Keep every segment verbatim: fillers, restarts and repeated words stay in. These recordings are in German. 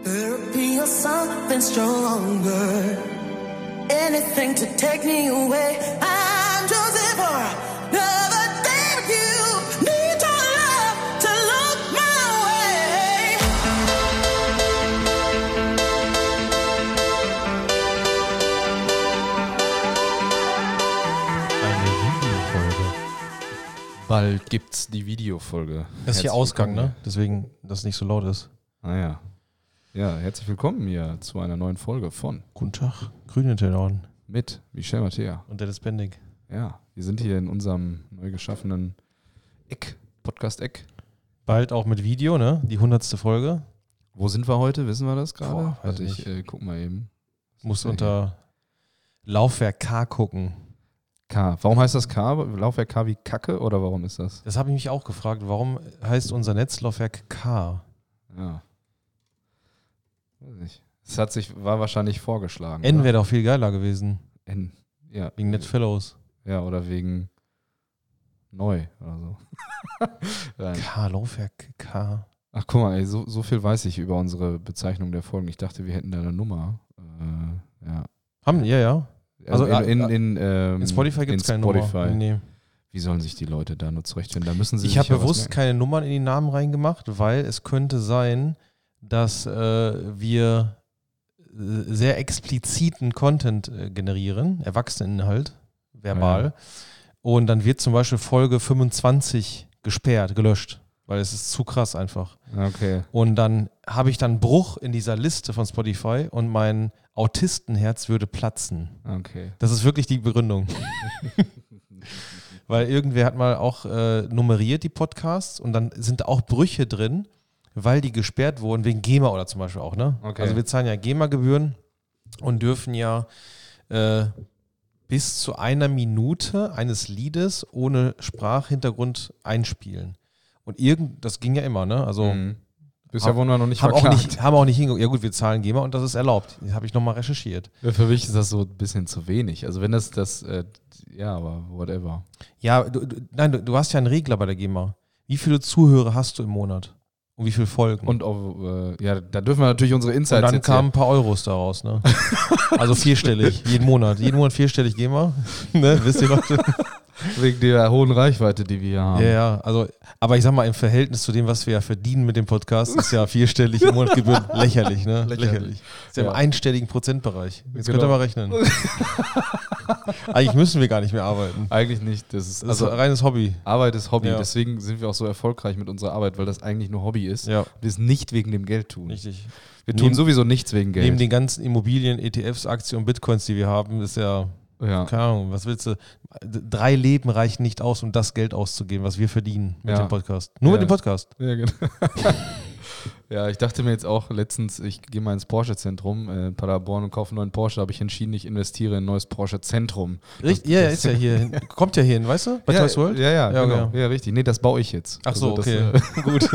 Therapy or something stronger. Anything to take me away. I'm Joseph or never thank you. Need your love to look my way. Eine Videofolge. Bald gibt's die Videofolge. Das ist hier Ausgang, ne? Deswegen, dass es nicht so laut ist. Ah ja. Ja, herzlich willkommen hier zu einer neuen Folge von Guten Tag, Grüne Tenor mit Michel Matthäa. und Dennis Bendig. Ja, wir sind hier in unserem neu geschaffenen Eck, Podcast-Eck. Bald auch mit Video, ne? Die hundertste Folge. Wo sind wir heute? Wissen wir das gerade? Boah, weiß Warte, ich ich äh, guck mal eben. Muss unter Laufwerk K gucken. K. Warum heißt das K? Laufwerk K wie Kacke oder warum ist das? Das habe ich mich auch gefragt. Warum heißt unser Netzlaufwerk K? Ja. Weiß nicht. Es hat sich, war wahrscheinlich vorgeschlagen. N oder? wäre doch viel geiler gewesen. N. Ja. Wegen NetFellows. Ja, oder wegen neu oder so. Nein. K, Laufwerk K. Ach, guck mal, ey, so, so viel weiß ich über unsere Bezeichnung der Folgen. Ich dachte, wir hätten da eine Nummer. Äh, ja. Haben, ja, ja. Also, in, in, in, ähm, In Spotify gibt es in keine Spotify. Nummer. Nee. Wie sollen sich die Leute da nur zurechtfinden? Da müssen sie Ich sich habe ja was bewusst merken. keine Nummern in die Namen reingemacht, weil es könnte sein, dass äh, wir äh, sehr expliziten Content äh, generieren, Erwachseneninhalt, verbal. Ja. Und dann wird zum Beispiel Folge fünfundzwanzig gesperrt, gelöscht, weil es ist zu krass einfach. Okay. Und dann habe ich dann einen Bruch in dieser Liste von Spotify und mein Autistenherz würde platzen. Okay. Das ist wirklich die Begründung. Weil irgendwer hat mal auch äh, nummeriert die Podcasts und dann sind da auch Brüche drin, weil die gesperrt wurden, wegen GEMA oder zum Beispiel auch, ne? Okay. Also wir zahlen ja GEMA-Gebühren und dürfen ja äh, bis zu einer Minute eines Liedes ohne Sprachhintergrund einspielen. Und irgend, das ging ja immer, ne? Also Mhm. Bisher wurden wir noch nicht haben auch verklagt. nicht, haben auch nicht hingeguckt. Ja gut, wir zahlen GEMA und das ist erlaubt. Das habe ich nochmal recherchiert. Ja, für mich ist das so ein bisschen zu wenig. Also wenn das, das äh, ja, aber whatever. Ja, du, du, nein, du, du hast ja einen Regler bei der GEMA. Wie viele Zuhörer hast du im Monat? Und wie viele Folgen? Und auch, äh, ja, da dürfen wir natürlich unsere Und Insights dann jetzt kamen ein paar Euros daraus, ne? Also vierstellig, jeden Monat. Jeden Monat vierstellig GEMA. Ne? Wisst ihr noch? hier, wegen der hohen Reichweite, die wir hier haben. Ja, ja. Also, aber ich sag mal, im Verhältnis zu dem, was wir ja verdienen mit dem Podcast, ist ja vierstellig im Monat Gebühren lächerlich, ne? Lächerlich. Lächerlich. Ist ja, Ja. im einstelligen Prozentbereich. Jetzt Genau. könnt ihr mal rechnen. Eigentlich müssen wir gar nicht mehr arbeiten. Eigentlich nicht. Das ist, Das also ist ein reines Hobby. Arbeit ist Hobby. Ja. Deswegen sind wir auch so erfolgreich mit unserer Arbeit, weil das eigentlich nur Hobby ist. Ja, Wir es nicht wegen dem Geld tun. richtig. Wir tun Neben- sowieso nichts wegen Geld. Neben den ganzen Immobilien, E T Fs, Aktien und Bitcoins, die wir haben, ist ja, ja. keine Ahnung, was willst du? Drei Leben reichen nicht aus, um das Geld auszugeben, was wir verdienen mit Ja. dem Podcast. Nur Ja. mit dem Podcast. Ja, genau. Ja, ich dachte mir jetzt auch letztens, ich gehe mal ins Porsche-Zentrum in Paderborn und kaufe einen neuen Porsche. Da habe ich entschieden, ich investiere in ein neues Porsche-Zentrum. Richtig, ja, ist ja hier. Kommt ja hierhin, weißt du? Bei ja, Toys World? Ja, ja, Ja, genau. okay. Ja, richtig. Nee, das baue ich jetzt. Ach so, Also das, okay. äh, Gut.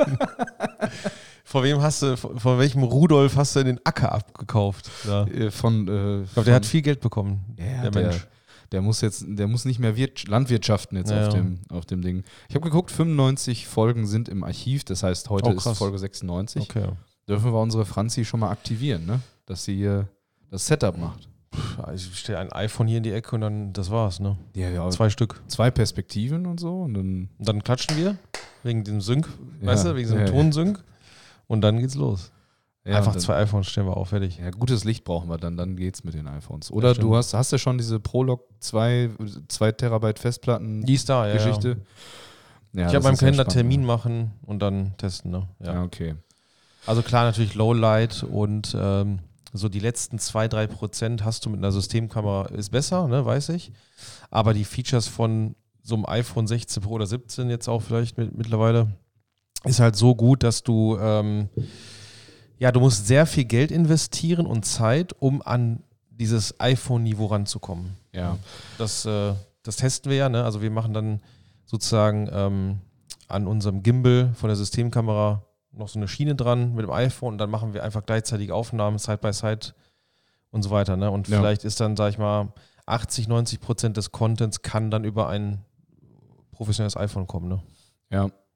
Vor wem hast du, von welchem Rudolf hast du den Acker abgekauft? Ja. äh, von, äh, Ich glaube, der hat viel Geld bekommen, Ja, der der, Mensch. der muss jetzt, der muss nicht mehr Wirt, Landwirtschaften jetzt Ja, auf, ja. dem, auf dem Ding. Ich habe geguckt, fünfundneunzig Folgen sind im Archiv. Das heißt, heute Oh, ist krass. Folge sechsundneunzig. Okay. Dürfen wir unsere Franzi schon mal aktivieren, ne? Dass sie hier das Setup macht. Pff, Ich stelle ein iPhone hier in die Ecke und dann, das war's, ne? Ja, ja. Zwei Stück. Zwei Perspektiven und so. Und dann, Und dann klatschen wir, wegen dem Sync, Ja, weißt du, wegen diesem ja, ja. Tonsync. Und dann geht's los. ja, Einfach und dann, zwei iPhones stellen wir auf, fertig. Ja, gutes Licht brauchen wir dann, dann geht's mit den iPhones. Oder stimmt. du hast, hast ja schon diese Prolog zwei Terabyte Festplatten Die ist da, ja. Geschichte. Ja. Ja, Ich das habe beim ist sehr Kalender spannend, Termin ne? machen und dann testen, ne? Ja. Ja, okay. Also klar, natürlich Lowlight und ähm, so die letzten zwei, drei Prozent hast du mit einer Systemkamera, ist besser, ne, weiß ich. Aber die Features von so einem iPhone sechzehn Pro oder siebzehn jetzt auch vielleicht mit, mittlerweile ist halt so gut, dass du ähm, ja, du musst sehr viel Geld investieren und Zeit, um an dieses iPhone-Niveau ranzukommen. Ja. Das, äh, das testen wir ja, ne? Also wir machen dann sozusagen ähm, an unserem Gimbal von der Systemkamera noch so eine Schiene dran mit dem iPhone und dann machen wir einfach gleichzeitig Aufnahmen, Side by Side und so weiter. Ne? Und Ja. vielleicht ist dann, sag ich mal, achtzig, neunzig Prozent des Contents kann dann über ein professionelles iPhone kommen. Ne? Ja.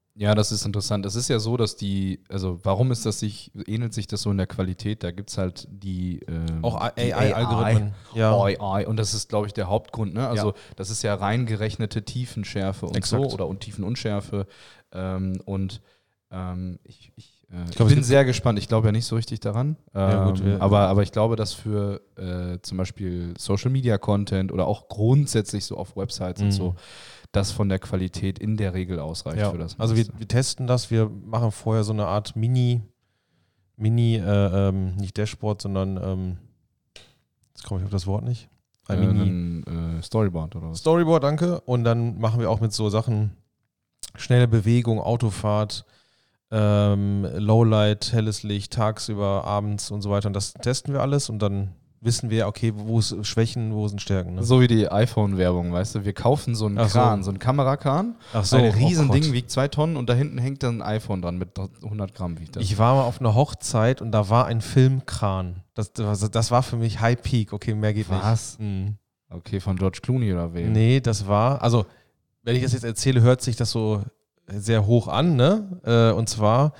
Ja, das ist interessant. Es ist ja so, dass die, also warum ist das sich, ähnelt sich das so in der Qualität? Da gibt es halt die ähm, Auch A die I-Algorithmen. Ja. A I. Und das ist, glaube ich, der Hauptgrund. Ne? Also Ja. das ist ja reingerechnete Tiefenschärfe und Exakt. so oder und Tiefenunschärfe. Ähm, und ähm, ich, ich, äh, ich glaub, es bin gibt- sehr gespannt. Ich glaube ja nicht so richtig daran. Ähm, Ja, gut, wir- aber, aber ich glaube, dass für äh, zum Beispiel Social Media Content oder auch grundsätzlich so auf Websites und Mhm. so, das von der Qualität in der Regel ausreicht Ja. für das. Also wir, meiste. wir testen das, wir machen vorher so eine Art Mini, Mini, äh, ähm, nicht Dashboard, sondern, ähm, jetzt komme ich auf das Wort nicht. Ein Äh, Mini ein, äh, Storyboard oder was? Storyboard, danke. Und dann machen wir auch mit so Sachen schnelle Bewegung, Autofahrt, ähm, Lowlight, helles Licht, tagsüber, abends und so weiter. Und das testen wir alles und dann wissen wir, okay, wo ist Schwächen, wo sind Stärken. Ne? So wie die iPhone-Werbung, weißt du? Wir kaufen so einen Ach so. Kran, so einen Kamerakran. Ach so, ein oh Riesending, Gott. wiegt zwei Tonnen und da hinten hängt dann ein iPhone dran mit hundert Gramm wiegt das. Ich war mal auf einer Hochzeit und da war ein Filmkran. Das, das, das war für mich High Peak. Okay, mehr geht Was? nicht. Mhm. Okay, von George Clooney oder wem? Nee, das war, also wenn ich das jetzt erzähle, hört sich das so sehr hoch an, ne? Äh, und zwar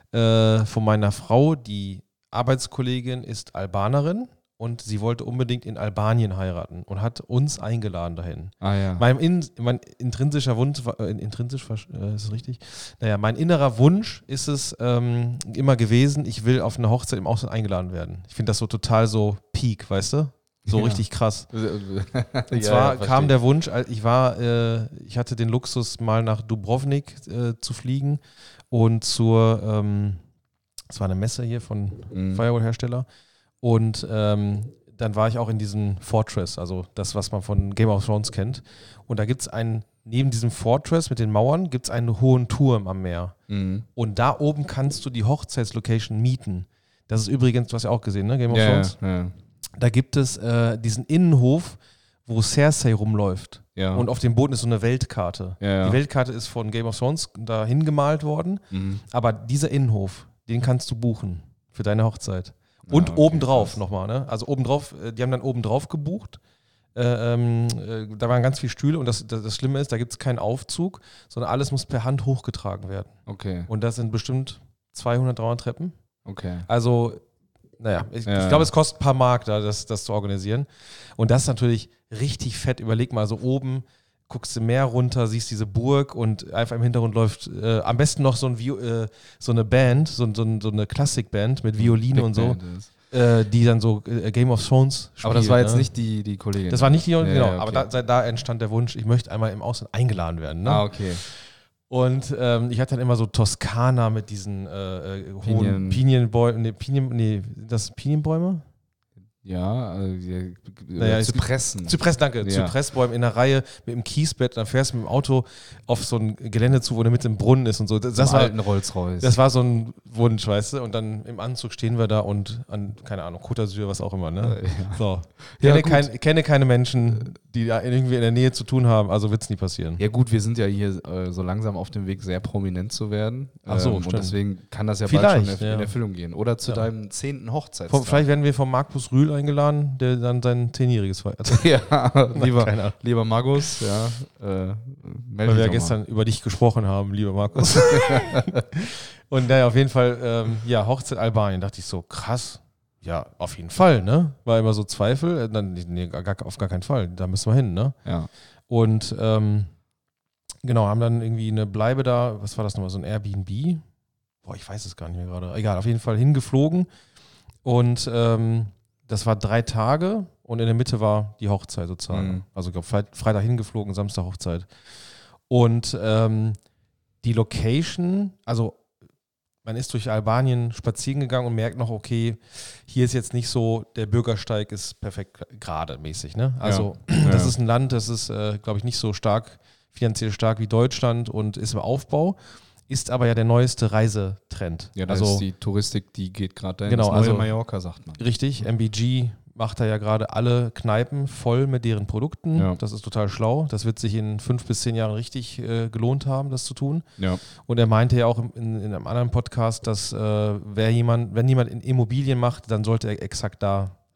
äh, von meiner Frau, die Arbeitskollegin ist Albanerin und sie wollte unbedingt in Albanien heiraten und hat uns eingeladen dahin. Ah ja. Mein, in, mein intrinsischer Wunsch, war- äh, intrinsisch äh, ist es richtig? Naja, mein innerer Wunsch ist es ähm, immer gewesen, ich will auf eine Hochzeit im Ausland eingeladen werden. Ich finde das so total so Peak, weißt du? So Ja. richtig krass. Und Und zwar kam der Wunsch, als ich war, äh, ich hatte den Luxus, mal nach Dubrovnik äh, zu fliegen und zur, ähm, das war eine Messe hier von Mhm. Firewall-Hersteller und ähm, dann war ich auch in diesem Fortress, also das, was man von Game of Thrones kennt. Und da gibt es einen, neben diesem Fortress mit den Mauern, gibt es einen hohen Turm am Meer. Mhm. Und da oben kannst du die Hochzeitslocation mieten. Das ist übrigens, du hast ja auch gesehen, ne, Game of Ja, Thrones? ja, ja. Da gibt es äh, diesen Innenhof, wo Cersei rumläuft. Ja. Und auf dem Boden ist so eine Weltkarte. Ja, ja. Die Weltkarte ist von Game of Thrones da hingemalt worden. Mhm. Aber dieser Innenhof, den kannst du buchen für deine Hochzeit. Und Ah, okay, obendrauf krass. nochmal. Ne? Also obendrauf, äh, die haben dann obendrauf gebucht. Äh, ähm, äh, da waren ganz viele Stühle und das, das, das Schlimme ist, da gibt es keinen Aufzug, sondern alles muss per Hand hochgetragen werden. Okay, Und das sind bestimmt zweihundert, dreihundert Treppen. okay. Also, naja, ich, Ja. ich glaube, es kostet ein paar Mark, da, das, das zu organisieren. Und das ist natürlich richtig fett. Überleg mal, so oben guckst du Meer runter, siehst diese Burg und einfach im Hintergrund läuft äh, am besten noch so, ein Vi- äh, so eine Band, so, so, so eine Klassikband mit Violine Big und so, Band ist- äh, die dann so äh, Game of Thrones spielt. Aber das war jetzt ne? nicht die, die Kollegin. Das war nicht die, Ja, genau, ja, okay. aber da, da entstand der Wunsch, ich möchte einmal im Ausland eingeladen werden. Ne? Ah, okay. Und ähm, ich hatte dann immer so Toskana mit diesen äh, äh, hohen Pinien. Pinienbäumen, nee, Pinien, nee, sind das Pinienbäume? Ja, äh, ja, Naja, es- Zypressen. Zypress, danke, Ja. Zypressbäume in der Reihe mit dem Kiesbett, dann fährst du mit dem Auto auf so ein Gelände zu, wo der mit dem Brunnen ist und so. Das, das, Zum war, alten Rolls-Royce. das war so ein Wunsch, weißt du? Und dann im Anzug stehen wir da und an, keine Ahnung, Côte d'Azur, was auch immer, ne? Äh, ja. So. Ja, Kenne, gut. kein, kenne keine Menschen, die da irgendwie in der Nähe zu tun haben, also wird es nie passieren. Ja gut, wir sind ja hier äh, so langsam auf dem Weg, sehr prominent zu werden. Ach so, und stimmt. deswegen kann das ja Vielleicht, bald schon in, ja. in Erfüllung gehen. Oder zu Ja. deinem zehnten Hochzeitstag. Vom, vielleicht werden wir von Markus Rühl eingeladen, der dann sein Zehnjähriges feiert. ja, lieber, keine Ahnung. lieber Magus, ja, äh, melde Weil dich wir ja doch gestern über dich gesprochen haben, lieber Markus. Und naja, auf jeden Fall, ähm, ja, Hochzeit Albanien, dachte ich so, krass. Ja, auf jeden Fall, ne? War immer so Zweifel. Äh, Dann, nee, gar, auf gar keinen Fall, da müssen wir hin, ne? mal. Ja. Und ähm, genau, haben dann irgendwie eine Bleibe da, was war das nochmal, so ein Airbnb? Boah, ich weiß es gar nicht mehr gerade. Egal, auf jeden Fall hingeflogen. Und ähm, das war drei Tage und in der Mitte war die Hochzeit sozusagen. Mhm. Also ich glaube, Freitag hingeflogen, Samstag Hochzeit. Und ähm, die Location, also man ist durch Albanien spazieren gegangen und merkt noch, okay, hier ist jetzt nicht so, der Bürgersteig ist perfekt gerade mäßig. Ne? Also Ja. das Ja. ist ein Land, das ist, äh, glaube ich, nicht so stark, finanziell stark wie Deutschland und ist im Aufbau, ist aber ja der neueste Reisetrend. Ja, da also ist die Touristik, die geht gerade dahin. Genau, das neue also- Mallorca, sagt man. richtig, M B G macht da ja gerade alle Kneipen voll mit deren Produkten. Ja. Das ist total schlau. Das wird sich in fünf bis zehn Jahren richtig äh, gelohnt haben, das zu tun. Ja. Und er meinte ja auch in, in einem anderen Podcast, dass äh, wer jemand, wenn jemand in Immobilien macht, dann sollte er exakt da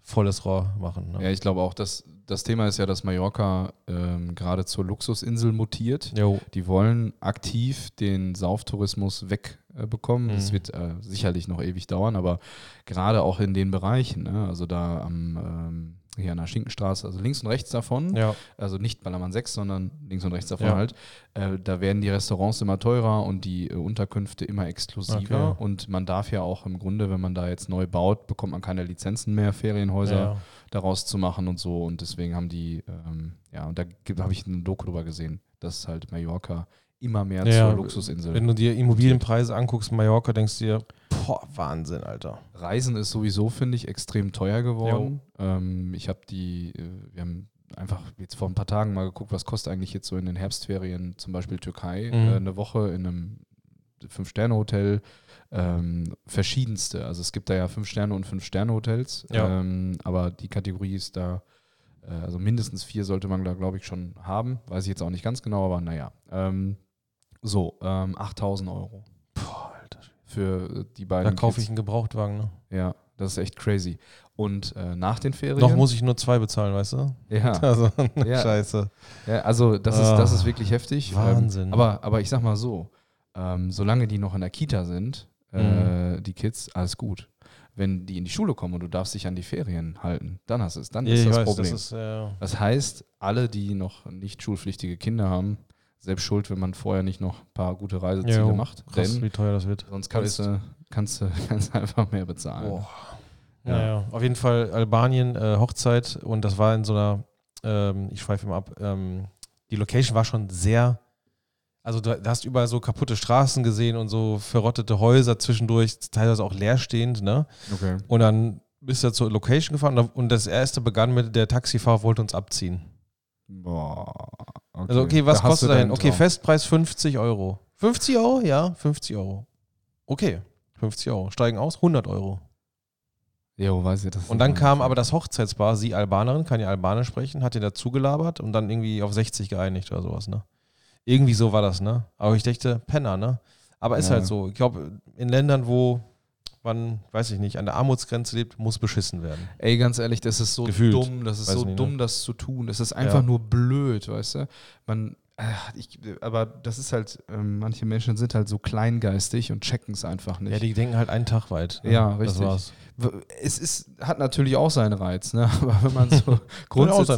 volles Rohr machen. Ne? Ja, ich glaube auch, dass das Thema ist ja, dass Mallorca ähm, gerade zur Luxusinsel mutiert. Jo. Die wollen aktiv den Sauftourismus wegbekommen. Mhm. Das wird äh, sicherlich noch ewig dauern, aber gerade auch in den Bereichen, ne? Also da am ähm, hier an der Schinkenstraße, also links und rechts davon, Ja. also nicht Ballermann sechs, sondern links und rechts davon Ja. halt, äh, da werden die Restaurants immer teurer und die äh, Unterkünfte immer exklusiver Okay. und man darf ja auch im Grunde, wenn man da jetzt neu baut, bekommt man keine Lizenzen mehr, Ferienhäuser Ja. daraus zu machen und so und deswegen haben die, ähm, ja, und da habe ich eine Doku drüber gesehen, dass halt Mallorca immer mehr Ja, zur Luxusinsel. Wenn du dir Immobilienpreise anguckst, Mallorca, denkst du dir, boah, Wahnsinn, Alter. Reisen ist sowieso, finde ich, extrem teuer geworden. Ähm, ich habe die, äh, wir haben einfach jetzt vor ein paar Tagen mal geguckt, was kostet eigentlich jetzt so in den Herbstferien zum Beispiel Türkei, Mhm. äh, eine Woche in einem Fünf-Sterne-Hotel, ähm, verschiedenste. Also es gibt da ja Fünf-Sterne- und Fünf-Sterne-Hotels, Ja. ähm, aber die Kategorie ist da, äh, also mindestens vier sollte man da, glaube ich, schon haben. Weiß ich jetzt auch nicht ganz genau, aber naja. Ähm, so, ähm, achttausend Euro Boah, Alter. für äh, die Da beiden kaufe ich Kids. einen Gebrauchtwagen, ne? Ja, das ist echt crazy. Und äh, nach den Ferien... Noch muss ich nur zwei bezahlen, weißt du? Ja, Also, Ja. scheiße. ja also das ist, das ist wirklich heftig. Wahnsinn. Ähm, aber, aber ich sag mal so, ähm, solange die noch in der Kita sind, äh, die Kids, alles gut. Wenn die in die Schule kommen und du darfst dich an die Ferien halten, dann hast du es, dann Ja, ist ich das weiß, Problem. das ist, äh, Das heißt, alle, die noch nicht schulpflichtige Kinder haben, selbst schuld, wenn man vorher nicht noch ein paar gute Reiseziele jo, macht. krass, Denn wie teuer das wird. sonst kannst du, kannst, du, kannst du einfach mehr bezahlen. Boah. Ja. Naja, auf jeden Fall Albanien, äh, Hochzeit und das war in so einer, ähm, ich schweife immer ab, ähm, die Location war schon sehr, also du hast überall so kaputte Straßen gesehen und so verrottete Häuser zwischendurch, teilweise auch leerstehend, ne? Okay. Und dann bist du zur Location gefahren und das erste begann mit, der Taxifahrer wollte uns abziehen. Boah. Okay. Also okay, was Da hast kostet du dahin? deinen Okay, Traum. Festpreis fünfzig Euro. fünfzig Euro? Ja, fünfzig Euro. Okay, fünfzig Euro. Steigen aus, hundert Euro. Jo, weiß ich, das Und dann kam aber das Hochzeitspaar, sie Albanerin, kann ja Albanisch sprechen, hat ihr dazu gelabert und dann irgendwie auf sechzig geeinigt oder sowas, ne? Irgendwie so war das, ne? Aber ich dachte, Penner, ne? Aber ist Ja. halt so. Ich glaube, in Ländern, wo man, weiß ich nicht, an der Armutsgrenze lebt, muss beschissen werden. Ey, ganz ehrlich, das ist so Gefühlt. dumm, das ist Weiß so nicht, dumm, ne? das zu tun. Das ist einfach Ja. nur blöd, weißt du? Man, äh, ich, aber das ist halt, ähm, manche Menschen sind halt so kleingeistig und checken es einfach nicht. Ja, die denken halt einen Tag weit. Ne? Ja, Das richtig. war's. W- Es ist, hat natürlich auch seinen Reiz, ne? Aber wenn man so grundsätzlich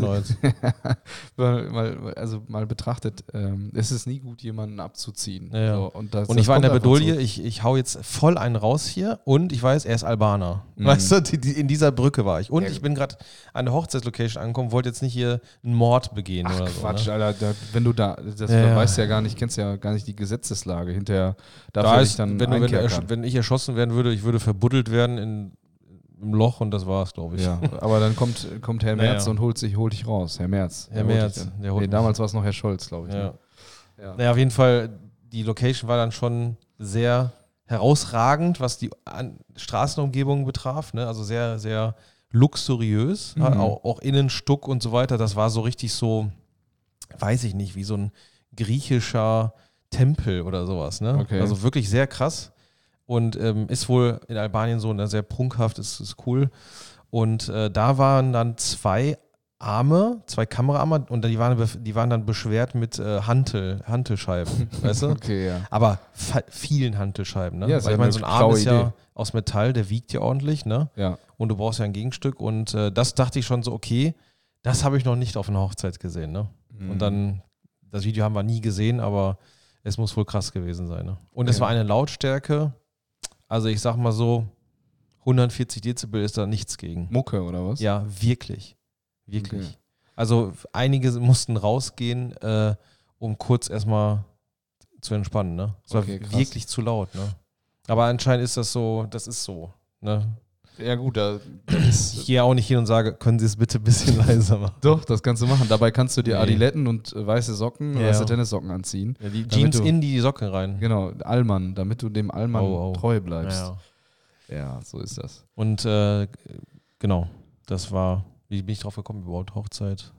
mal, mal, also mal betrachtet, ähm, es ist nie gut, jemanden abzuziehen. Ja, ja. So, und das, Und das ich war in kommt der einfach Bedulie, so. ich, ich hau jetzt voll einen raus hier und ich weiß, er ist Albaner. Mhm. Weißt du, die, die, in dieser Brücke war ich. Und Ja. ich bin gerade an der Hochzeitslocation angekommen, wollte jetzt nicht hier einen Mord begehen Ach oder Quatsch, so. Ne? Alter, da, wenn du da, das Ja, da ja. weißt du ja gar nicht, kennst ja gar nicht die Gesetzeslage. Hinterher darf Da er ist, dich dann wenn, du, wenn, einkerkern. ersch- wenn ich erschossen werden würde, ich würde verbuddelt werden in, im Loch und das war's, glaube ich. Ja, aber dann kommt, kommt Herr Naja. Merz und holt sich, holt dich raus. Herr Merz. Herr Der holt Merz, dich dann. der holt Nee, mich. damals war es noch Herr Scholz, glaube ich. Ja. Ne? Ja. Naja, auf jeden Fall, die Location war dann schon sehr herausragend, was die An Straßenumgebung betraf. Ne? Also sehr, sehr luxuriös. Mhm. Auch, auch Innenstuck und so weiter. Das war so richtig so, weiß ich nicht, wie so ein griechischer Tempel oder sowas. Ne? Okay. Also wirklich sehr krass. Und ähm, ist wohl in Albanien so ne, sehr prunkhaft, ist, ist cool. Und äh, da waren dann zwei Arme, zwei Kameraarme und die waren, bef- die waren dann beschwert mit äh, Hantel, Hantelscheiben, weißt du? Okay, ja. Aber fa- vielen Hantelscheiben, ne? Ja, ist Weil ja ich meine, eine so ein Arm schlaue ist ja Idee. aus Metall, der wiegt ja ordentlich, ne? Ja. Und du brauchst ja ein Gegenstück und äh, das dachte ich schon so, okay, das habe ich noch nicht auf einer Hochzeit gesehen, ne? Mhm. Und dann, das Video haben wir nie gesehen, aber es muss wohl krass gewesen sein, ne? Und es Okay. war eine Lautstärke, also ich sag mal so, hundertvierzig Dezibel ist da nichts gegen. Mucke oder was? Ja, wirklich. Wirklich. Okay. Also einige mussten rausgehen, äh, um kurz erstmal zu entspannen, ne? Es war Okay, krass. wirklich zu laut, ne? Aber anscheinend ist das so, das ist so, ne? Ja gut, da, das ist, Ich gehe auch nicht hin und sage, können Sie es bitte ein bisschen leiser machen? doch, das kannst du machen. Dabei kannst du dir Nee. Adiletten und äh, weiße Socken, Ja. weiße Tennissocken anziehen. Ja, die Damit Jeans du- in die Socken rein. Genau, Allmann, damit du dem Allmann Oh, oh. treu bleibst. Ja. Ja, so ist das. Und äh, genau, das war, wie bin ich drauf gekommen, überhaupt Hochzeit?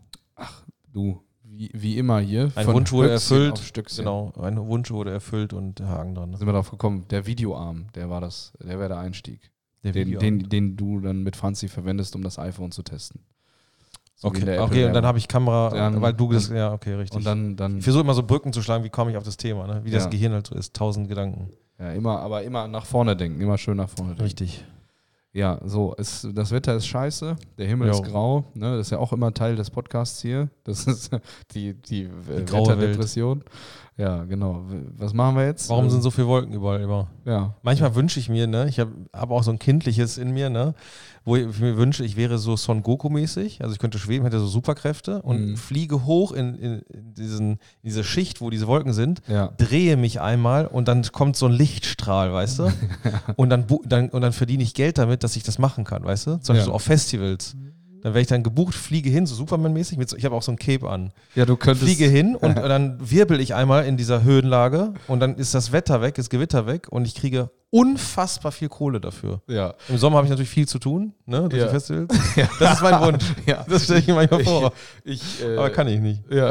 Du, wie, wie immer hier. Ein von Wunsch wurde Höchstchen erfüllt. auf Stöckchen. Genau, ein Wunsch wurde erfüllt und der Haken dran. Ne? Sind wir drauf gekommen. Der Videoarm, der war das, der wäre der Einstieg. Der den, Videoabend. den, den du dann mit Franzi verwendest, um das iPhone zu testen. So wie in Okay, der okay, und dann Apple-Werbung. habe ich Kamera, Dann- weil du das, dann- ja, okay, richtig. Und dann, dann ich versuche immer so Brücken zu schlagen, wie komme ich auf das Thema, ne? Wie Ja. das Gehirn halt so ist, tausend Gedanken. ja, immer, aber immer nach vorne denken, immer schön nach vorne denken. Richtig. Ja, so, es, das Wetter ist scheiße, der Himmel Jo. ist grau, ne, das ist ja auch immer Teil des Podcasts hier. Das ist die, die, äh, Die graue Wetterdepression. Ja, genau. Was machen wir jetzt? Warum Also, sind so viele Wolken überall immer? ja. Manchmal wünsche ich mir, ne, ich habe hab auch so ein Kindliches in mir, ne, wo ich mir wünsche, ich wäre so Son Goku-mäßig, also ich könnte schweben, hätte so Superkräfte und Mhm. fliege hoch in, in, in, diesen, in diese Schicht, wo diese Wolken sind, Ja. drehe mich einmal und dann kommt so ein Lichtstrahl, weißt du? und, dann, bu- dann, und dann verdiene ich Geld damit, dass ich das machen kann, weißt du? Zum Beispiel Ja. so auf Festivals. Dann wäre ich dann gebucht, fliege hin, so Superman-mäßig, mit so, ich habe auch so ein Cape an. Ja, du könntest. Fliege hin und dann wirbel ich einmal in dieser Höhenlage und dann ist das Wetter weg, das Gewitter weg und ich kriege unfassbar viel Kohle dafür. Ja. Im Sommer habe ich natürlich viel zu tun, ne, durch Ja. die Festivals. Das ist mein Wunsch. Ja. Das stelle ich mir manchmal vor. Ich, äh, Aber kann ich nicht. Ja.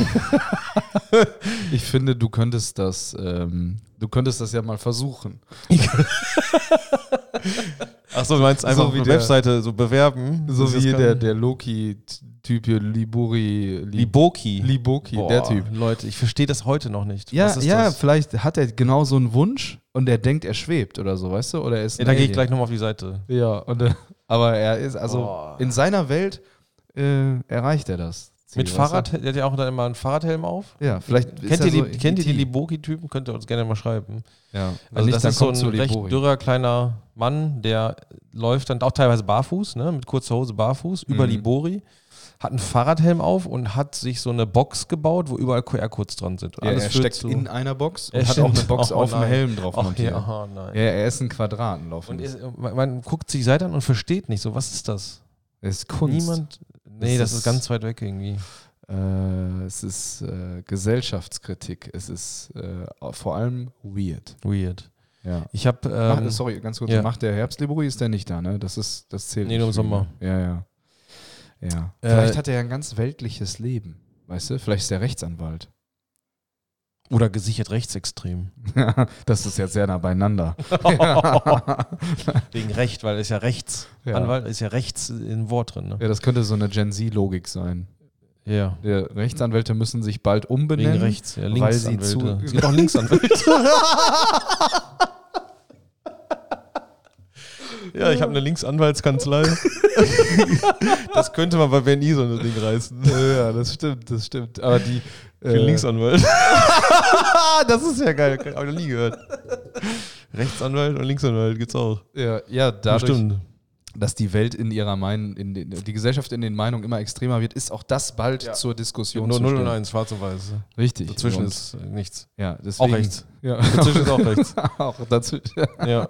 Ich finde, du könntest das, ähm, du könntest das ja mal versuchen. Achso, du meinst einfach So auf wie eine der- Webseite so bewerben? So dass ich wie das der, kann? der Loki-Typ hier, Liburi. Li- Liboki. Liboki, Boah, der Typ. Leute, ich verstehe das heute noch nicht. Ja, Was ist ja, das? vielleicht hat er genau so einen Wunsch und er denkt, er schwebt oder so, weißt du? Oder er ist Ja, ein da gehe ich Alien. gleich nochmal auf die Seite. Ja, und, äh, aber er ist, also Boah. in seiner Welt äh, erreicht er das. Ziel, Mit weißt Fahrrad, der hat ja auch dann immer einen Fahrradhelm auf. Du? Ja, vielleicht ist Kennt er ihr, so die, kennt ihr die E T. Liboki-Typen? Könnt ihr uns gerne mal schreiben. Ja, wenn Also nicht, das dann ist so kommt ein zu recht Libori. dürrer kleiner Mann, der läuft dann auch teilweise barfuß, ne, mit kurzer Hose barfuß, über Mhm. Libori, hat einen Fahrradhelm auf und hat sich so eine Box gebaut, wo überall Q R-Codes dran sind. Und Ja, alles er führt steckt zu- in einer Box Er und hat auch eine stimmt. Box Oh, auf dem nein. Helm drauf Ach, montiert. ja, oh, nein. Ja, er ist ein Quadratenlauf. Und ist, man, man guckt sich die Seite an und versteht nicht so, was ist das? Es ist Kunst. Niemand. Nee, das, Das ist ist- ganz weit weg irgendwie. Äh, es ist äh, Gesellschaftskritik. Es ist äh, vor allem weird. Weird. Ja. Ich habe. Mach, Ähm, sorry, ganz kurz. ja. Macht der Herbstlibori ist der nicht da, ne? Das ist, das zählt Nee, nicht nur im für ihn, Sommer. ne? Ja, ja. Ja. Äh, Vielleicht hat er ja ein ganz weltliches Leben. Weißt du? Vielleicht ist er Rechtsanwalt. oder gesichert rechtsextrem. Das ist jetzt sehr nah beieinander. Wegen Recht, weil er ist ja Ja. Rechtsanwalt, ist ja rechts im Wort drin. Ne? Ja, das könnte so eine Gen Z-Logik sein. Ja. Der Rechtsanwälte müssen sich bald Wegen umbenennen. rechts, ja, weil sie Linksanwälte. zu- Es gibt auch Linksanwälte. ja, ich habe eine Linksanwaltskanzlei. Das könnte man bei B N I so ein Ding reißen. Ja, das stimmt, das stimmt. Aber die. Für Linksanwalt. Das ist ja geil, habe ich noch nie gehört. Rechtsanwalt und Linksanwalt gibt's auch. Ja, ja, dadurch, Bestimmt. dass die Welt in ihrer Meinung, in den, die Gesellschaft in den Meinungen immer extremer wird, ist auch das bald Ja. zur Diskussion Nur zu null und stellen. eins, schwarz und weiß. Richtig. Dazwischen Und, ist äh, nichts. ja, deswegen, Auch rechts. Ja. Dazwischen ist auch rechts. auch dazwischen. Ja.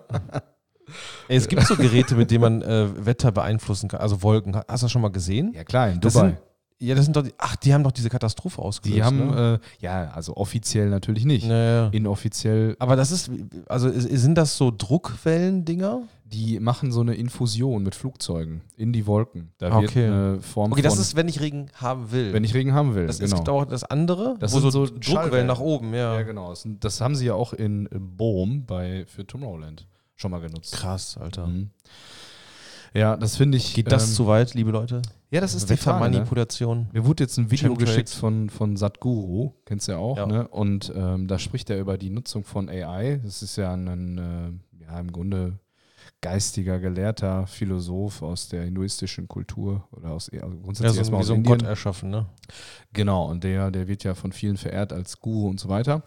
Ey, es gibt so Geräte, mit denen man äh, Wetter beeinflussen kann, also Wolken. Hast du das schon mal gesehen? Ja, klar, in Das Dubai. sind, ja, das sind doch die, ach, die haben doch diese Katastrophe ausgelöst. Die haben, ne? äh, ja, also offiziell natürlich nicht. Naja. Inoffiziell, Aber das ist, also ist- sind das so Druckwellen-Dinger? die machen so eine Infusion mit Flugzeugen in die Wolken. Da Ah, wird okay. eine Form Okay, das von, ist, wenn ich Regen haben will. wenn ich Regen haben will. das, genau. Es gibt auch das andere, Das wo sind so, so Druckwellen Schallwellen. nach oben, ja. Ja, genau. Das, das haben sie ja auch in Bohm bei, für Tomorrowland schon mal genutzt. Krass, Alter. Mhm. Ja, das finde ich. Geht das ähm, zu weit, liebe Leute? Ja, das ist die Frage. Ne? Wettermanipulation. Mir wurde jetzt ein Video Chemtrails. geschickt von, von Sadhguru, kennst du ja auch, Ja. ne? Und ähm, da spricht er über die Nutzung von A I. Das ist ja ein, äh, ja, im Grunde geistiger, gelehrter Philosoph aus der hinduistischen Kultur oder aus, also Ja, grundsätzlich so, erstmal wie aus so ein Indien. Gott erschaffen, ne? Genau, und der, der wird ja von vielen verehrt als Guru und so weiter.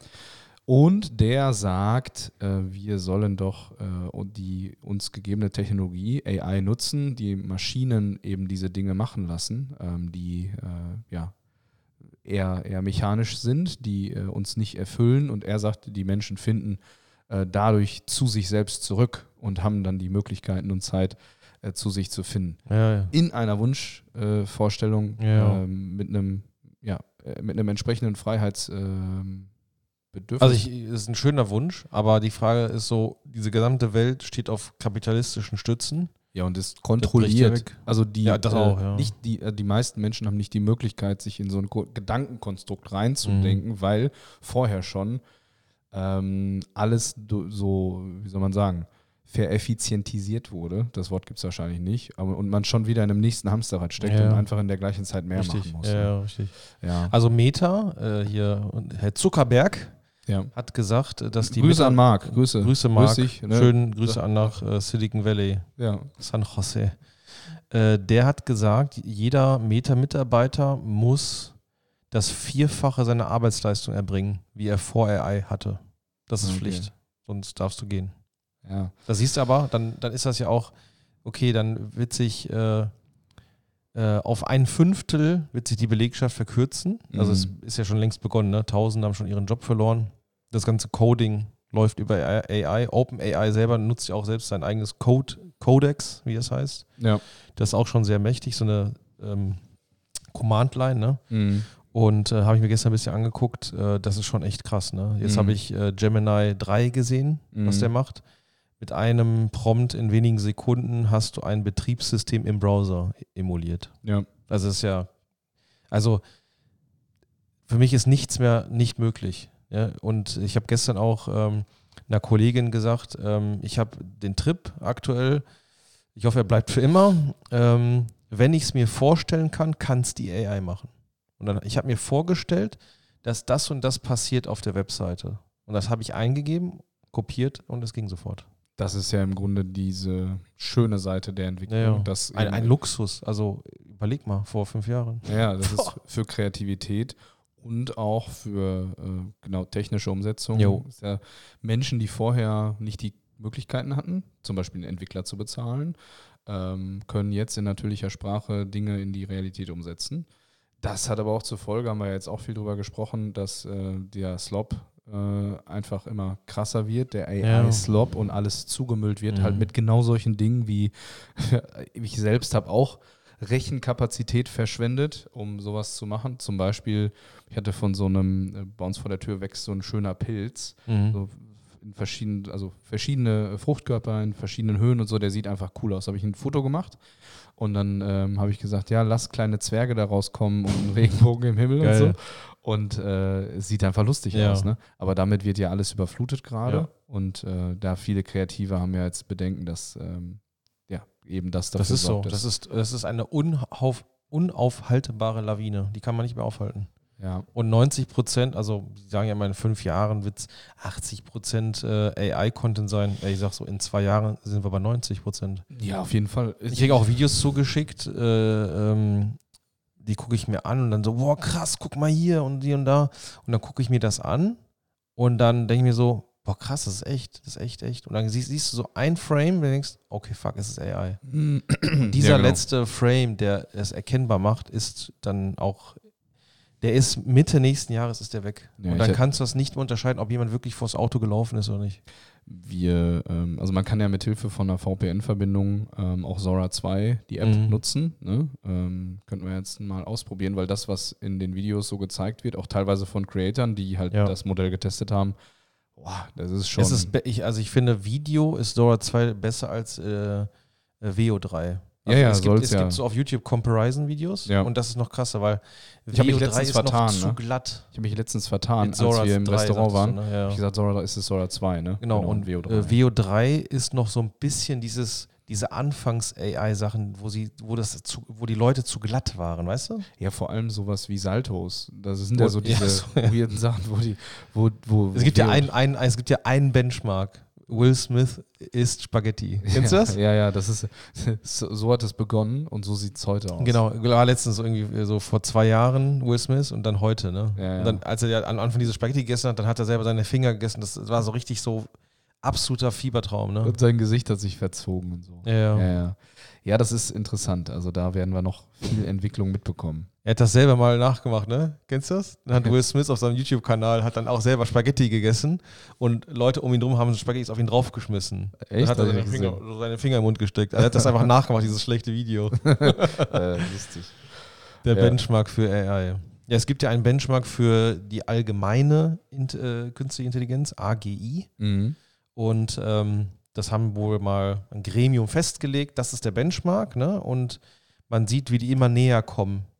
Und der sagt, äh, wir sollen doch äh, und die uns gegebene Technologie, A I, nutzen, die Maschinen eben diese Dinge machen lassen, ähm, die äh, ja, eher, eher mechanisch sind, die äh, uns nicht erfüllen. Und er sagt, die Menschen finden äh, dadurch zu sich selbst zurück und haben dann die Möglichkeiten und Zeit, äh, zu sich zu finden. Ja, ja. In einer Wunschvorstellung äh, Vorstellung, Ja. ähm, mit einem ja, äh, mit einem entsprechenden Freiheits ähm, Bedürfnis. Also ich, ist ein schöner Wunsch, aber die Frage ist so, diese gesamte Welt steht auf kapitalistischen Stützen. ja, und ist bricht ja kontrolliert. weg. Also die, Ja, das äh, auch, ja. nicht die, äh, die meisten Menschen haben nicht die Möglichkeit, sich in so ein Ko- Gedankenkonstrukt reinzudenken, Mhm. weil vorher schon ähm, alles do, so, wie soll man sagen, vereffizientisiert wurde, das Wort gibt es wahrscheinlich nicht, aber und man schon wieder in einem nächsten Hamsterrad steckt Ja. und einfach in der gleichen Zeit mehr Richtig. machen muss. Ja, ne? ja, richtig. Ja. Also Meta, äh, hier, und Herr Zuckerberg Ja. hat gesagt, dass die Grüße Meta- an Marc, Grüße. Grüße Marc, Grüß dich, ne? schönen Grüße an nach äh, Silicon Valley, Ja. San Jose. Äh, der hat gesagt, jeder Meta-Mitarbeiter muss das Vierfache seiner Arbeitsleistung erbringen, wie er vor A I hatte. Das ist Okay. Pflicht, sonst darfst du gehen. Ja. Da siehst du aber, dann, dann ist das ja auch, okay, dann wird sich äh, äh, auf ein Fünftel wird sich die Belegschaft verkürzen. Also es Mhm. ist ja schon längst begonnen, ne? Tausende haben schon ihren Job verloren. Das ganze Coding läuft über A I. OpenAI selber nutzt ja auch selbst sein eigenes Code, Codex, wie das heißt. Ja. Das ist auch schon sehr mächtig, so eine ähm, Command-Line, ne? Mhm. Und äh, habe ich mir gestern ein bisschen angeguckt, äh, das ist schon echt krass, ne? Jetzt Mhm. habe ich äh, Gemini drei gesehen, was Mhm. der macht. Mit einem Prompt in wenigen Sekunden hast du ein Betriebssystem im Browser emuliert. Ja. Also es ist ja, also für mich ist nichts mehr nicht möglich. Ja? Und ich habe gestern auch ähm, einer Kollegin gesagt, ähm, ich habe den Trip aktuell, ich hoffe, er bleibt für immer. Ähm, wenn ich es mir vorstellen kann, kann es die A I machen. Und dann, ich habe mir vorgestellt, dass das und das passiert auf der Webseite. Und das habe ich eingegeben, kopiert und es ging sofort. Das ist ja im Grunde diese schöne Seite der Entwicklung. Ja, ja. Dass Ein, eben- ein Luxus. Also überleg mal, vor fünf Jahren. Ja, das ist Boah. für Kreativität und auch für äh, genau technische Umsetzung. Jo. Ist ja Menschen, die vorher nicht die Möglichkeiten hatten, zum Beispiel einen Entwickler zu bezahlen, ähm, können jetzt in natürlicher Sprache Dinge in die Realität umsetzen. Das hat aber auch zur Folge, haben wir jetzt auch viel drüber gesprochen, dass äh, der Slop äh, einfach immer krasser wird, der A I-Slop und alles zugemüllt wird, Mhm. halt mit genau solchen Dingen wie, ich selbst habe auch Rechenkapazität verschwendet, um sowas zu machen. Zum Beispiel, ich hatte von so einem, äh, bei uns vor der Tür wächst so ein schöner Pilz, Mhm. so in verschiedenen, also verschiedene Fruchtkörper in verschiedenen Höhen und so, der sieht einfach cool aus. Habe ich ein Foto gemacht und dann ähm, habe ich gesagt, ja, lass kleine Zwerge da rauskommen und einen Regenbogen im Himmel Geil. und so. Und äh, es sieht einfach lustig Ja. aus, ne? Aber damit wird ja alles überflutet gerade. Ja. Und äh, da viele Kreative haben ja jetzt Bedenken, dass ähm, ja, eben das dafür Das ist so. sorgt, Das dass- ist, das ist eine unauf, unaufhaltbare Lawine. Die kann man nicht mehr aufhalten. ja. Und neunzig Prozent, also die sagen ja immer in fünf Jahren wird es achtzig Prozent äh, A I-Content sein. Ja, ich sag so, in zwei Jahren sind wir bei neunzig Prozent. ja, auf jeden Fall. Ich kriege auch Videos zugeschickt, äh, ähm, die gucke ich mir an und dann so, boah, krass, guck mal hier und hier und da. Und dann gucke ich mir das an und dann denke ich mir so, boah, krass, das ist echt, das ist echt, echt. Und dann siehst, siehst du so ein Frame und du denkst, okay, fuck, es ist A I. Und dieser Ja, genau. letzte Frame, der es erkennbar macht, ist dann auch, der ist Mitte nächsten Jahres ist der weg. Ja, und ich dann hätt- kannst du das nicht mehr unterscheiden, ob jemand wirklich vors Auto gelaufen ist oder nicht. Wir, ähm, also man kann ja mit Hilfe von einer V P N-Verbindung ähm, auch Zora zwei, die App, Mhm. nutzen. Ne? Ähm, könnten wir jetzt mal ausprobieren, weil das, was in den Videos so gezeigt wird, auch teilweise von Creatoren, die halt Ja. das Modell getestet haben, boah, das ist schon. Es ist, be- ich, also ich finde, Video ist Zora zwei besser als äh, V O drei. Ja, ja, es gibt, soll's es ja. gibt so auf YouTube Comparison-Videos Ja. und das ist noch krasser, weil Ich hab mich V O drei letztens ist vertan, noch zu ne? glatt. Ich habe mich letztens vertan, Mit als Zora wir im drei Restaurant sagtest waren. du, ne? Hab Ja. ich gesagt, Zora, ist es Zora zwei, ne? Genau, und V O drei. äh, V O drei ist noch so ein bisschen dieses, diese Anfangs-A I-Sachen, wo sie, wo das zu, wo die Leute zu glatt waren, weißt du? Ja, vor allem sowas wie Saltos. Das sind Wo- ja so ja, diese so, ja. weirden Sachen, wo die, wo, wo, Es gibt ja ein, ein, es gibt ja einen Benchmark. Will Smith isst Spaghetti. Kennst du ja, das? Ja, ja, das ist, so, so hat es begonnen und so sieht es heute aus. Genau, war letztens so irgendwie so vor zwei Jahren Will Smith und dann heute, ne? Ja, ja. Und dann, als er ja am Anfang diese Spaghetti gegessen hat, dann hat er selber seine Finger gegessen. Das war so richtig so absoluter Fiebertraum, ne? Und sein Gesicht hat sich verzogen und so. Ja, ja. Ja, ja. Ja, das ist interessant. Also da werden wir noch viel Entwicklung mitbekommen. Er hat das selber mal nachgemacht, ne? Kennst du das? Dann hat Will Smith auf seinem YouTube-Kanal hat dann auch selber Spaghetti gegessen und Leute um ihn drum haben Spaghettis auf ihn draufgeschmissen. Echt? Dann hat er Hab ich seine nicht Finger, gesehen. so seine Finger im Mund gesteckt. Er hat das einfach nachgemacht, dieses schlechte Video. äh, lustig. Der Ja. Benchmark für A I. Ja, es gibt ja einen Benchmark für die allgemeine Int- äh, künstliche Intelligenz, A G I. Mhm. Und ähm, das haben wohl mal ein Gremium festgelegt. Das ist der Benchmark, ne? Und man sieht, wie die immer näher kommen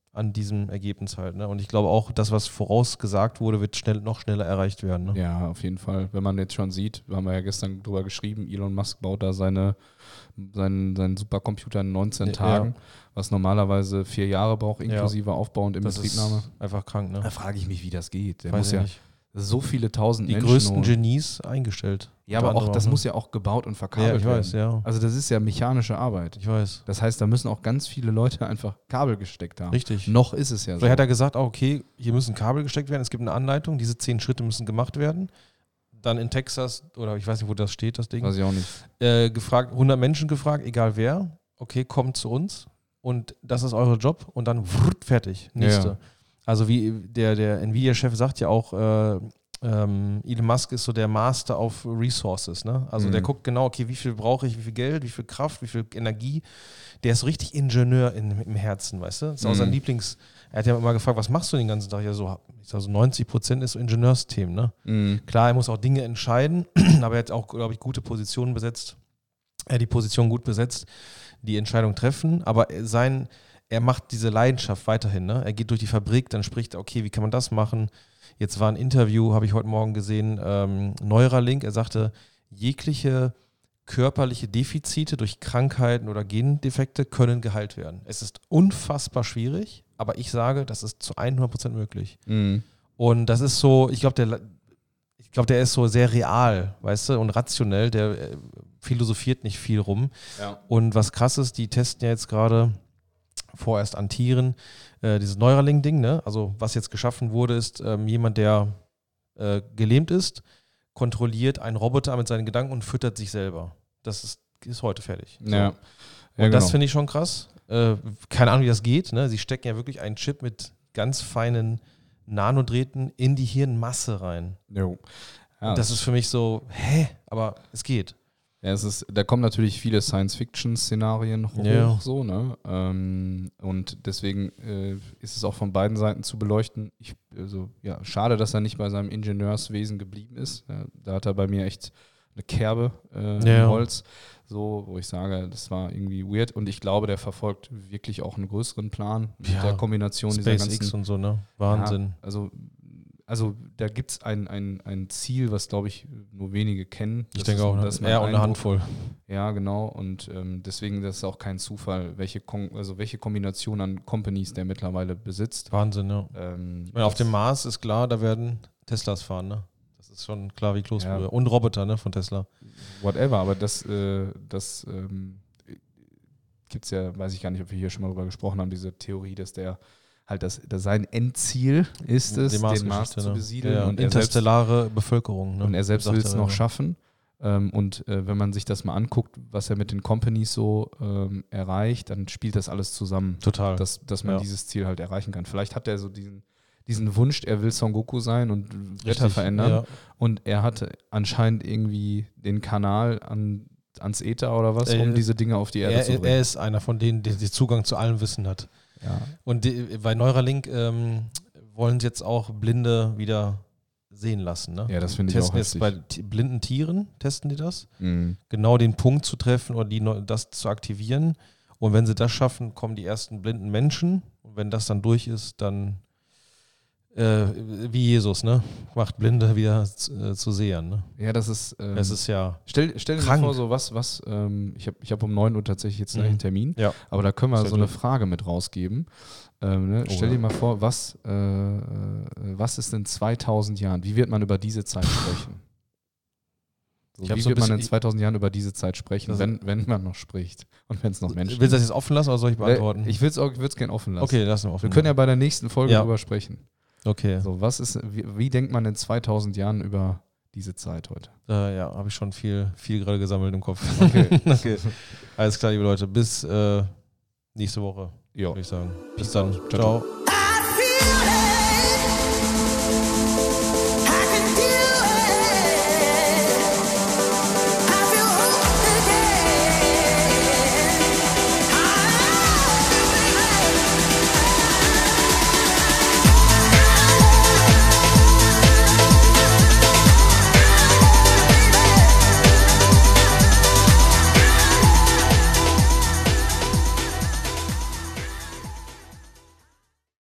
an diesem Ergebnis halt. Ne? Und ich glaube auch, das, was vorausgesagt wurde, wird schnell, noch schneller erreicht werden. Ne? Ja, auf jeden Fall. Wenn man jetzt schon sieht, wir haben ja gestern drüber geschrieben, Elon Musk baut da seine, seinen, seinen Supercomputer in neunzehn Ja. Tagen, was normalerweise vier Jahre braucht, inklusive Aufbau und Das Inbetriebnahme. ist einfach krank. Ne? Da frage ich mich, wie das geht. Der Weiß muss ich ja nicht. so viele tausend Die Menschen größten holen. Genies eingestellt. Ja, aber Unter auch, anderem das ne? muss ja auch gebaut und Ja, verkabelt ich weiß, werden. ja. Also das ist ja mechanische Arbeit. Ich weiß. Das heißt, da müssen auch ganz viele Leute einfach Kabel gesteckt haben. Richtig. Noch ist es ja so. Vielleicht hat er gesagt, ah, okay, hier müssen Kabel gesteckt werden, es gibt eine Anleitung, diese zehn Schritte müssen gemacht werden. Dann in Texas, oder ich weiß nicht, wo das steht, das Ding, Weiß ich auch nicht. äh, gefragt, hundert Menschen gefragt, egal wer, okay, kommt zu uns und das ist euer Job und dann wrrt, fertig, nächste. Ja. Also wie der, der Nvidia-Chef sagt ja auch, äh, ähm, Elon Musk ist so der Master of Resources, ne? Also Mhm. der guckt genau, okay, wie viel brauche ich, wie viel Geld, wie viel Kraft, wie viel Energie. Der ist so richtig Ingenieur in, im Herzen, weißt du? Das ist auch Mhm. sein Lieblings... Er hat ja immer gefragt, was machst du den ganzen Tag? Ja, so, ich sag so neunzig Prozent ist so Ingenieursthemen, ne? Mhm. Klar, er muss auch Dinge entscheiden, aber er hat auch, glaube ich, gute Positionen besetzt. Er hat die Position gut besetzt, die Entscheidung treffen, aber sein, er macht diese Leidenschaft weiterhin, ne? Er geht durch die Fabrik, dann spricht er, okay, wie kann man das machen? Jetzt war ein Interview, habe ich heute Morgen gesehen, ähm, Neuralink, er sagte, jegliche körperliche Defizite durch Krankheiten oder Gendefekte können geheilt werden. Es ist unfassbar schwierig, aber ich sage, das ist zu hundert Prozent möglich. Mhm. Und das ist so, ich glaube, der, ich glaube, der ist so sehr real, weißt du, und rationell, der äh, philosophiert nicht viel rum. Ja. Und was krass ist, die testen ja jetzt gerade vorerst an Tieren äh, dieses Neuralink-Ding, ne? Also was jetzt geschaffen wurde, ist ähm, jemand, der äh, gelähmt ist, kontrolliert einen Roboter mit seinen Gedanken und füttert sich selber. Das ist, ist heute fertig. So. Ja. Und Ja, das genau. finde ich schon krass. Äh, keine Ahnung, wie das geht. Ne? Sie stecken ja wirklich einen Chip mit ganz feinen Nanodrähten in die Hirnmasse rein. Jo. Ja, Und das ist für mich so, hä? Aber es geht. Ja, es ist, da kommen natürlich viele Science-Fiction-Szenarien hoch, Ja. so, ne? Ähm, und deswegen äh, ist es auch von beiden Seiten zu beleuchten. Ich, also, ja, schade, dass er nicht bei seinem Ingenieurswesen geblieben ist. Ja, da hat er bei mir echt eine Kerbe äh, Ja. im Holz, so, wo ich sage, das war irgendwie weird. Und ich glaube, der verfolgt wirklich auch einen größeren Plan mit Ja. der Kombination dieser SpaceX ganzen und so, ne? Wahnsinn. Ja, also, also da gibt es ein, ein, ein Ziel, was, glaube ich, nur wenige kennen. ich Das denke ist- auch, ne? das ist mein Ja, und eine Eindruck. Handvoll. Ja, genau. Und ähm, deswegen das ist auch kein Zufall, welche, Kon also welche Kombination an Companies der mittlerweile besitzt. Wahnsinn, ja. Ähm, Ich meine, auf das- dem Mars ist klar, da werden Teslas fahren, ne? Das ist schon klar wie Kloßbrühe. Ja. Und Roboter, ne, von Tesla. Whatever, aber das, äh, das ähm, gibt es ja, weiß ich gar nicht, ob wir hier schon mal drüber gesprochen haben, diese Theorie, dass der halt das, dass sein Endziel ist es, Die den Mars Mars-Geschichte, zu ne? besiedeln. Ja, und, er selbst, interstellare Bevölkerung, ne? und er selbst Sagt will es er, noch ja. schaffen. Ähm, und äh, wenn man sich das mal anguckt, was er mit den Companies so ähm, erreicht, dann spielt das alles zusammen, Total. dass, dass man Ja. dieses Ziel halt erreichen kann. Vielleicht hat er so diesen, diesen Wunsch, er will Son Goku sein und Wetter Richtig, verändern. ja. Und er hatte anscheinend irgendwie den Kanal an, ans Äther oder was, um Äh, diese Dinge auf die Erde Er, zu bringen. er ist einer von denen, der den Zugang zu allem Wissen hat. ja. Und die, bei Neuralink ähm, wollen sie jetzt auch Blinde wieder sehen lassen. Ne? Ja, das finde ich Testen auch jetzt heftig. bei t- blinden Tieren, testen die das. Mhm. Genau den Punkt zu treffen oder die, neu- das zu aktivieren. Und wenn sie das schaffen, kommen die ersten blinden Menschen. Und wenn das dann durch ist, dann äh, wie Jesus, ne? Macht Blinde wieder zu, äh, zu Sehern. Ne? Ja, das ist. Ähm, Es ist ja stell, stell dir krank. mal vor, so was, was, ähm, ich habe ich hab um neun Uhr tatsächlich jetzt gleich Mhm. einen Termin, ja. aber da können wir Sehr so eine gut. Frage mit rausgeben. Ähm, ne? Oh, Stell ja. dir mal vor, was, äh, äh, was ist in zweitausend Jahren? Wie wird man über diese Zeit sprechen? So, Ich hab wie so ein wird man in bisschen- zweitausend Jahren über diese Zeit sprechen, Das- wenn, wenn man noch spricht und wenn es noch Menschen Willst du das jetzt offen lassen oder soll ich beantworten? Ich würde es auch, ich würd's gerne offen lassen. okay, lass mal offen. Wir können ja bei der nächsten Folge Ja. drüber sprechen. Okay, So, was ist, wie, wie denkt man in zweitausend Jahren über diese Zeit heute? äh, ja, habe ich schon viel, viel gerade gesammelt im Kopf. Okay. okay. Alles klar, liebe Leute. Bis äh, nächste Woche, Ja. würde ich sagen. Bis dann. Ciao, ciao. Ciao. I feel it.